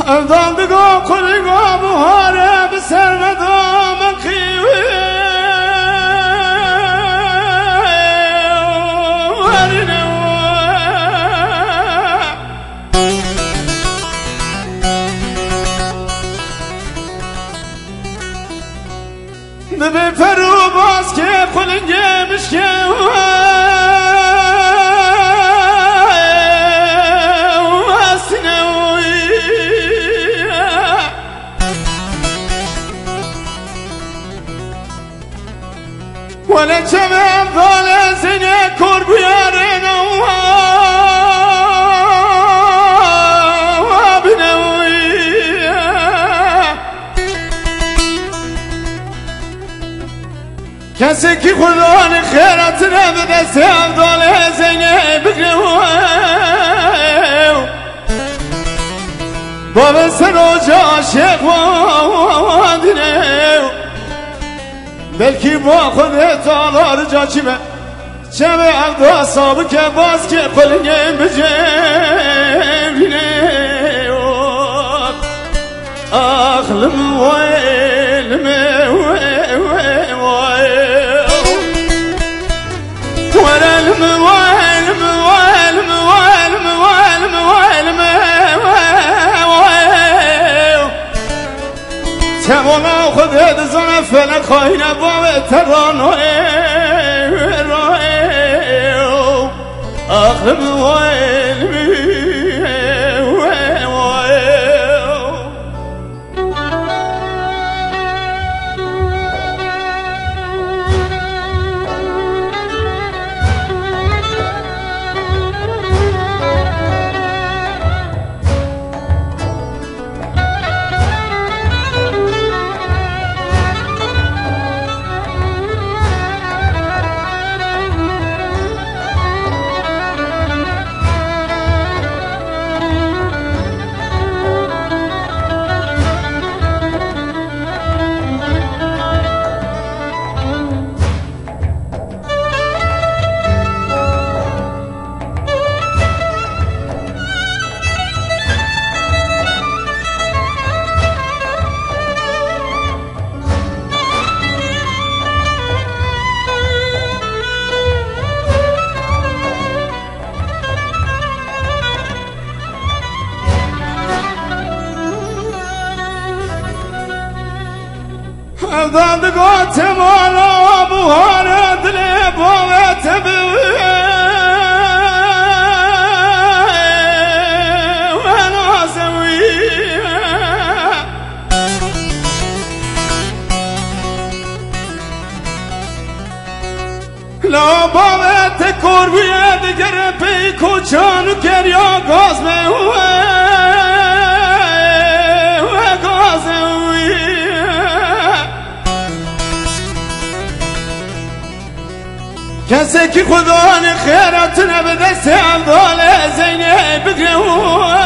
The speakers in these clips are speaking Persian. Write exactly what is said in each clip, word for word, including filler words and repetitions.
دادگاه خلیگاه بهاره به سر ندام خیوه به فرو باز که خلنگه مشکه ولا جمع ضال زينة كور بيارنا وابنوي كسي كي خلان خيراتنا بدست ضال زينة بقنوي بابا سروجا شيخ وادنو بلکی با خودت آلار جا چی به چه به عبدا صابه که باز که قلنگه بجرینه اخلم ویلم ویلم ویلم ویلم ویلم ویلم ویلم ویلم تماما خودت زن فلک خواهی نبامه ترانوه اخلم ویلمی دادگاه تمالا بوهار دل باوت بوه ونازوی لا باوت کرویه دیگر پی کچانو کریا گاز بوه کسی که خدا خیرات نبده سعدال زینه بگرو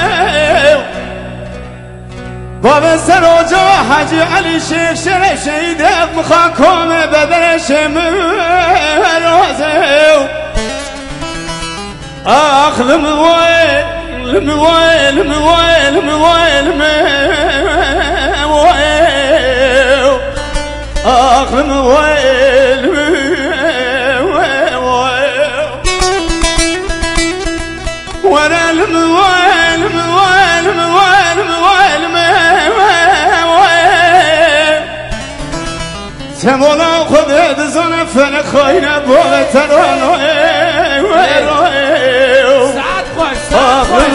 باب سراجا حاجی علی شیخ شرف شهیده مخواه کامه بدرش مرازه اخلم ویل مویل مویل مویل مویل اخلم ویل وانا الموال موال موال موال موال تمولا خودت زن فن خاين بوغ ترانو ساعت خوش ساعت خوش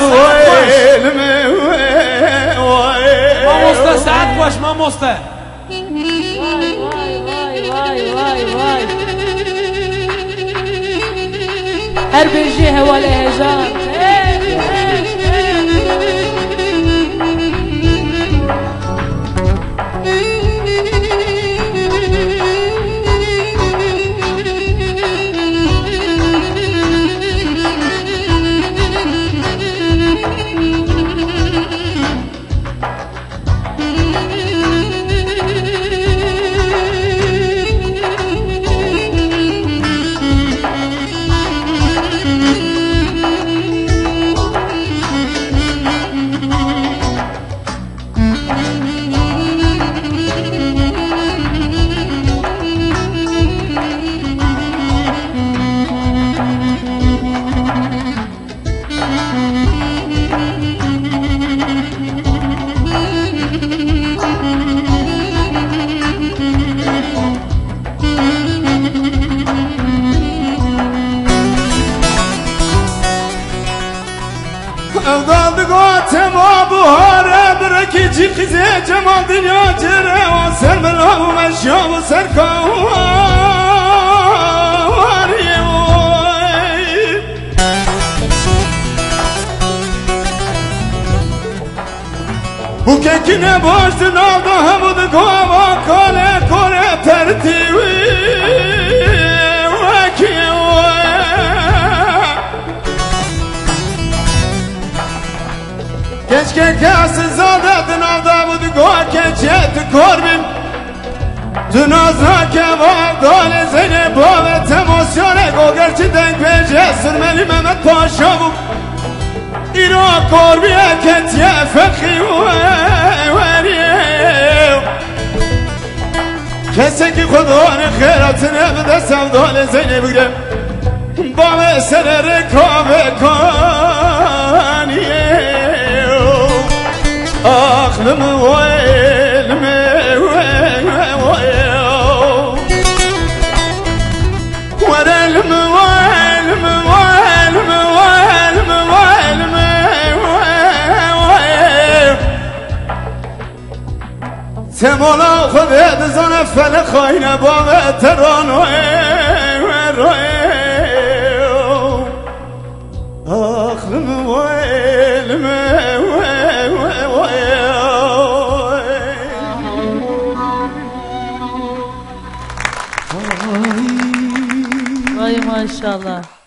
ما مسته ساعت خوش ما مسته وای وای وای وای وای هر بيجي هوا الهجان Evdaldı gotem o buhara bırakı cikze cemal dünya cere o sen belavı meşyavu serkavar ye oy Bu kekine baştın aldı hamudu kova kale kore tertivi Vaki oy Keşke kâsın zadettin avda budu goa keçeti korbim Dünazna kevar dole zeynep bavet emosyone go gerçi denk pece sürmeli Mehmet Paşa bu İra korbiye ketiye fekhi veriye Keseki kudanı kheyratine bide sevdale zeynep gire Bame serere kahve kaniye Aklımı velme Verelme velme velme velme velme Semola خذت زن فل خاين بابا ترانو أخلم ويلم Vay maşallah.